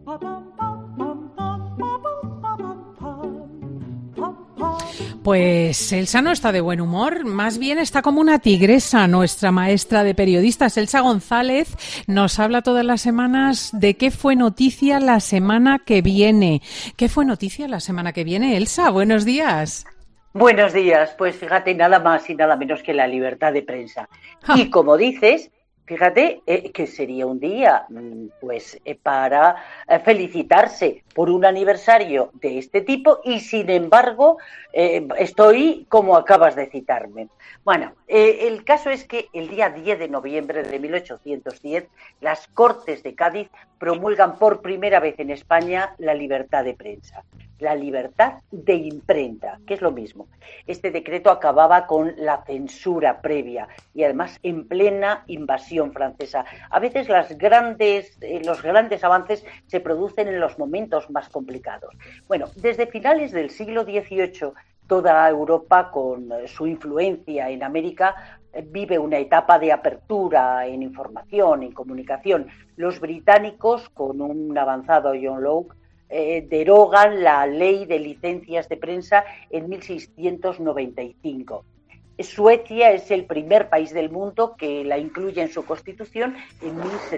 Pues Elsa no está de buen humor, más bien está como una tigresa, nuestra maestra de periodistas. Elsa González nos habla todas las semanas de qué fue noticia la semana que viene. ¿Qué fue noticia la semana que viene, Elsa? Buenos días. Buenos días, pues fíjate, nada más y nada menos que la libertad de prensa. ¡Ja! Y como dices, fíjate que sería un día para felicitarse por un aniversario de este tipo y sin embargo estoy como acabas de citarme. Bueno, el caso es que el día 10 de noviembre de 1810 las Cortes de Cádiz promulgan por primera vez en España la libertad de prensa. La libertad de imprenta, que es lo mismo. Este decreto acababa con la censura previa y además en plena invasión francesa. A veces los grandes avances se producen en los momentos más complicados. Bueno, desde finales del siglo XVIII, toda Europa, con su influencia en América, vive una etapa de apertura en información, en comunicación. Los británicos, con un avanzado John Locke, derogan la ley de licencias de prensa en 1695. Suecia es el primer país del mundo que la incluye en su constitución en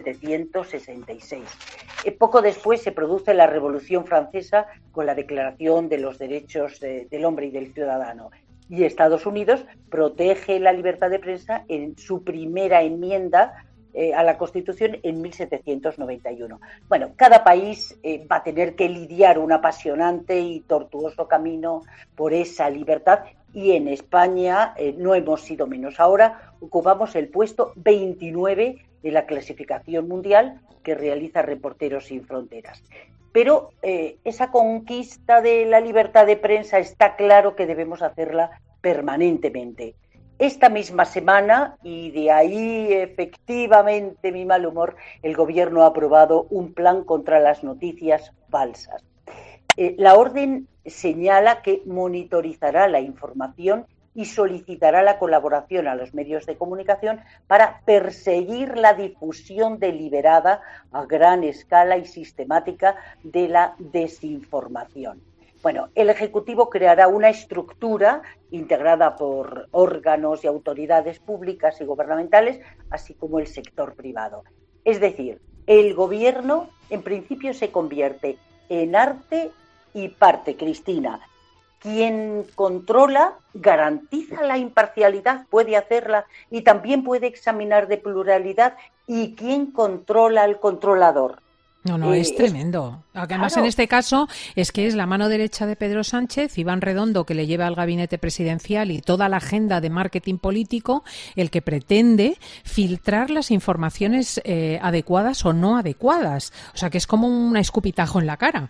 1766. Poco después se produce la Revolución Francesa con la Declaración de los Derechos del Hombre y del Ciudadano. Y Estados Unidos protege la libertad de prensa en su primera enmienda a la Constitución en 1791. Bueno, cada país va a tener que lidiar un apasionante y tortuoso camino por esa libertad y en España no hemos sido menos. Ahora ocupamos el puesto 29 de la clasificación mundial que realiza Reporteros Sin Fronteras. Pero esa conquista de la libertad de prensa está claro que debemos hacerla permanentemente. Esta misma semana, y de ahí efectivamente mi mal humor, el Gobierno ha aprobado un plan contra las noticias falsas. La orden señala que monitorizará la información y solicitará la colaboración a los medios de comunicación para perseguir la difusión deliberada a gran escala y sistemática de la desinformación. Bueno, el Ejecutivo creará una estructura integrada por órganos y autoridades públicas y gubernamentales, así como el sector privado. Es decir, el Gobierno en principio se convierte en arte y parte, Cristina. Quien controla garantiza la imparcialidad, puede hacerla y también puede examinar de pluralidad. ¿Y quién controla al controlador? No, es tremendo. Además, claro, en este caso es que es la mano derecha de Pedro Sánchez, Iván Redondo, que le lleva al gabinete presidencial y toda la agenda de marketing político, el que pretende filtrar las informaciones adecuadas o no adecuadas. O sea, que es como un escupitajo en la cara.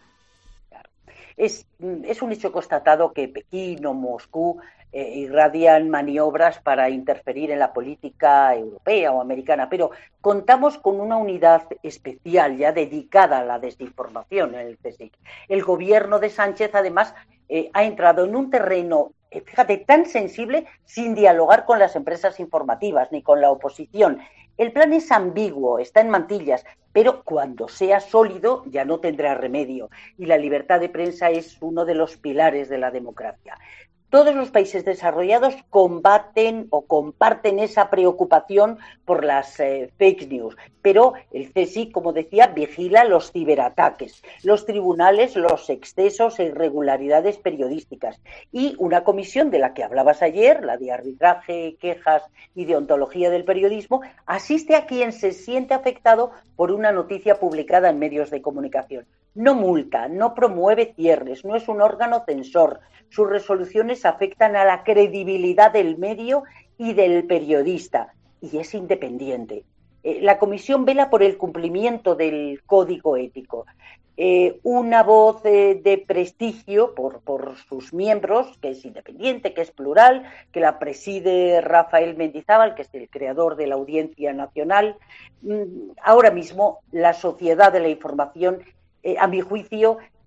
Es un hecho constatado que Pekín o Moscú irradian maniobras para interferir en la política europea o americana, pero contamos con una unidad especial ya dedicada a la desinformación en el CSIC. El gobierno de Sánchez, además, ha entrado en un terreno, fíjate, tan sensible sin dialogar con las empresas informativas ni con la oposición. El plan es ambiguo, está en mantillas, pero cuando sea sólido ya no tendrá remedio. Y la libertad de prensa es uno de los pilares de la democracia. Todos los países desarrollados combaten o comparten esa preocupación por las fake news, pero el CSIC, como decía, vigila los ciberataques, los tribunales, los excesos e irregularidades periodísticas y una comisión de la que hablabas ayer, la de arbitraje, quejas y deontología del periodismo, asiste a quien se siente afectado por una noticia publicada en medios de comunicación. No multa, no promueve cierres, no es un órgano censor. Sus resoluciones afectan a la credibilidad del medio y del periodista y es independiente. La comisión vela por el cumplimiento del código ético. Una voz de prestigio por sus miembros, que es independiente, que es plural, que la preside Rafael Mendizábal, que es el creador de la Audiencia Nacional. Ahora mismo la sociedad de la información, a mi juicio,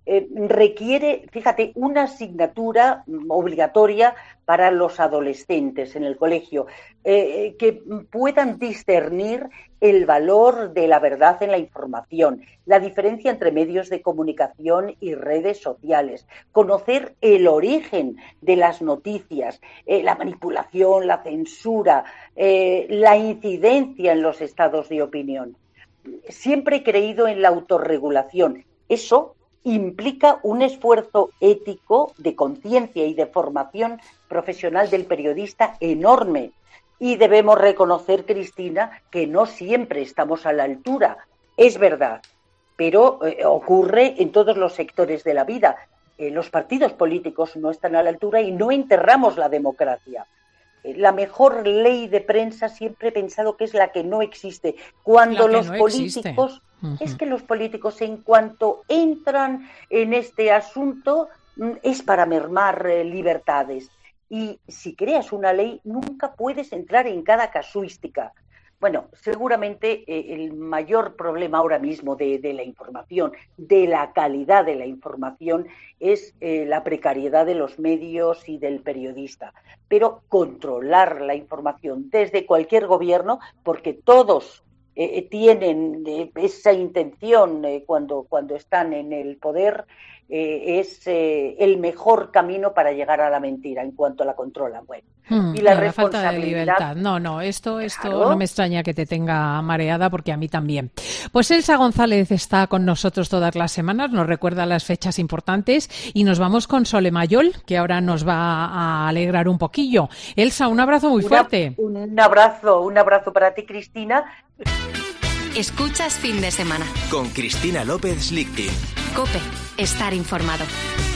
requiere, fíjate, una asignatura obligatoria para los adolescentes en el colegio, que puedan discernir el valor de la verdad en la información, la diferencia entre medios de comunicación y redes sociales, conocer el origen de las noticias, la manipulación, la censura, la incidencia en los estados de opinión. Siempre he creído en la autorregulación. Eso implica un esfuerzo ético de conciencia y de formación profesional del periodista enorme. Y debemos reconocer, Cristina, que no siempre estamos a la altura. Es verdad, pero ocurre en todos los sectores de la vida. Los partidos políticos no están a la altura y no enterramos la democracia. La mejor ley de prensa siempre he pensado que es la que no existe. Cuando los políticos, es que los políticos en cuanto entran en este asunto es para mermar libertades. Y si creas una ley nunca puedes entrar en cada casuística. Bueno, seguramente el mayor problema ahora mismo de la información, de la calidad de la información, es la precariedad de los medios y del periodista. Pero controlar la información desde cualquier gobierno, porque todos tienen esa intención cuando están en el poder, es el mejor camino para llegar a la mentira en cuanto la controlan. Bueno, y la falta de libertad. No, esto claro. No me extraña que te tenga mareada, porque a mí también. Pues Elsa González está con nosotros todas las semanas, nos recuerda las fechas importantes y nos vamos con Sole Mayol, que ahora nos va a alegrar un poquillo. Elsa, un abrazo muy fuerte. Un abrazo para ti, Cristina. Escuchas Fin de Semana con Cristina López Lichting. COPE, estar informado.